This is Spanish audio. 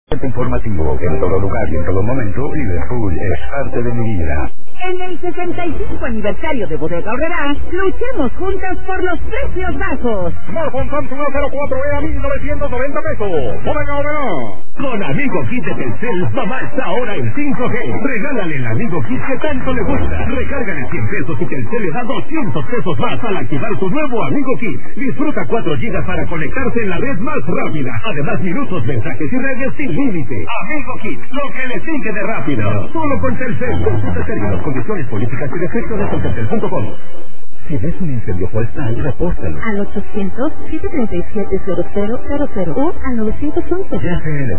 Informativo en todo lugar y en todo momento. Liverpool es parte de mi vida. En el 65 aniversario de Bodega Aurrerá, luchemos juntas por los precios bajos. Smartphone Samsung A04E a 1,990 pesos. Bodega Aurrerá. Con Amigo Kit de Telcel, mamá está ahora en 5G. Regálale el Amigo Kit que tanto le gusta. Recárgale 100 pesos y Telcel le da 200 pesos más al activar tu nuevo Amigo Kit. Disfruta 4 gigas para conectarse en la red más rápida. Además, minutos, mensajes y redes sin límite. Amigo Kit, lo que le sigue de rápido. Solo con Telcel. Consulta términos, condiciones, políticas y restricciones en telcel.com. Si ves un incendio forestal, repórtalo. Al 800-737-0000 o al 911. Ya